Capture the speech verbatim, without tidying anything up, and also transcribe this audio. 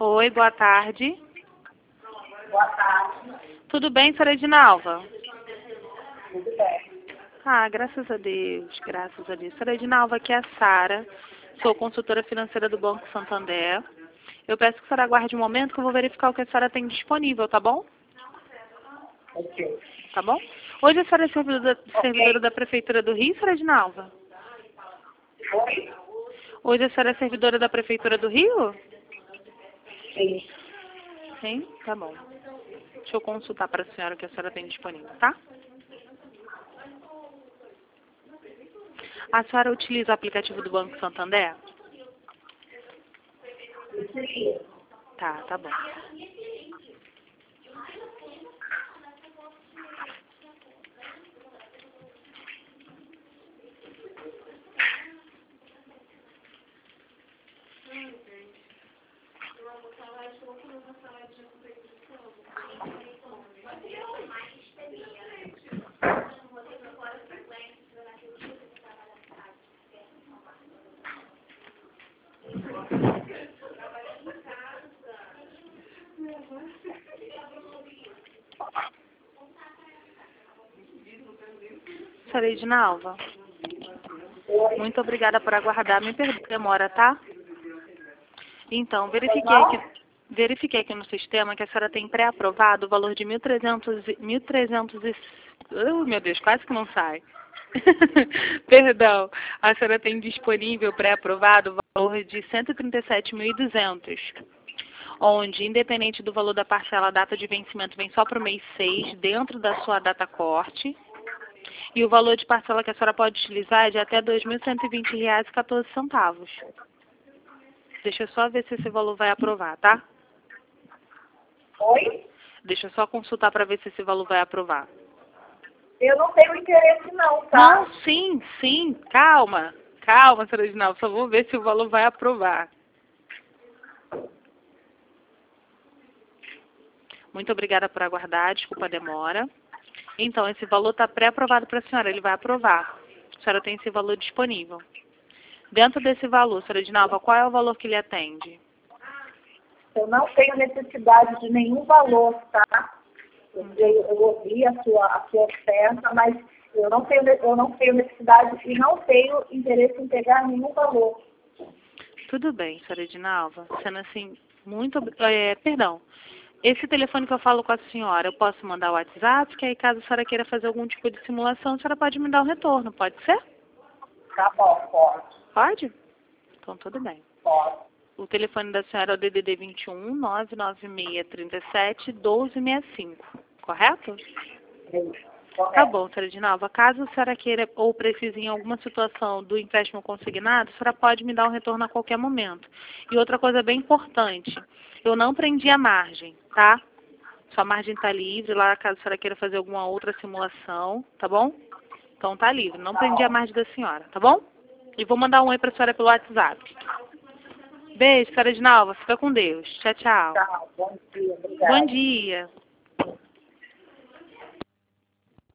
Oi, boa tarde. Boa tarde. Tudo bem, senhora Edinalva? Tudo bem. Ah, graças a Deus, graças a Deus. Senhora Edinalva, aqui é a Sara. Sou consultora financeira do Banco Santander. Eu peço que a senhora aguarde um momento que eu vou verificar o que a senhora tem disponível, tá bom? Ok. Tá bom? Hoje a senhora é servidora, Ok. servidora da Prefeitura do Rio, senhora Edinalva? Oi? Hoje a senhora é servidora da Prefeitura do Rio? Sim. Sim? Tá bom. Deixa eu consultar para a senhora o que a senhora tem disponível, tá? A senhora utiliza o aplicativo do Banco Santander? Sim. Tá, tá bom. Senhora Edinalva, Oi? muito obrigada por aguardar. Me perdoe a demora, tá? Então, verifiquei Não? aqui, verifiquei aqui no sistema que a senhora tem pré-aprovado o valor de mil e trezentos e... mil e trezentos e... Oh, meu Deus, quase que não sai. Perdão. A senhora tem disponível pré-aprovado o valor de cento e trinta e sete mil e duzentos, onde, independente do valor da parcela, a data de vencimento vem só para o mês seis, dentro da sua data corte. E o valor de parcela que a senhora pode utilizar é de até dois mil cento e vinte reais e quatorze centavos. Deixa eu só ver se esse valor vai aprovar, tá? Oi? Deixa eu só consultar para ver se esse valor vai aprovar. Eu não tenho interesse não, tá? Não, sim, sim. Calma. Calma, senhora Edinalva. Só vou ver se o valor vai aprovar. Muito obrigada por aguardar. Desculpa a demora. Então, esse valor está pré-aprovado para a senhora. Ele vai aprovar. A senhora tem esse valor disponível. Dentro desse valor, senhora Edinalva, qual é o valor que lhe atende? Eu não tenho necessidade de nenhum valor, tá? Eu, eu, eu ouvi a sua, a sua oferta, mas eu não, tenho, eu não tenho necessidade e não tenho interesse em pegar nenhum valor. Tudo bem, senhora Edinalva. Sendo assim, muito... ob- É, perdão. Esse telefone que eu falo com a senhora, eu posso mandar o WhatsApp, que aí caso a senhora queira fazer algum tipo de simulação, a senhora pode me dar um retorno, pode ser? Tá bom, pode. Pode? Então, tudo bem. Pode. O telefone da senhora é o D D D vinte e um, nove nove seis, três sete, um dois seis cinco, correto? Sim. Tá Correto. bom, senhora Edinalva. Caso a senhora queira ou precise em alguma situação do empréstimo consignado, a senhora pode me dar um retorno a qualquer momento. E outra coisa bem importante, eu não prendi a margem, tá? Sua margem está livre lá, caso a senhora queira fazer alguma outra simulação, tá bom? Então tá livre, não Tá prendi a bom. margem da senhora, tá bom? E vou mandar um oi para a senhora pelo WhatsApp. Beijo, senhora Edinalva. Fica com Deus. Tchau, tchau. Tchau. Bom dia. Obrigada. Bom dia.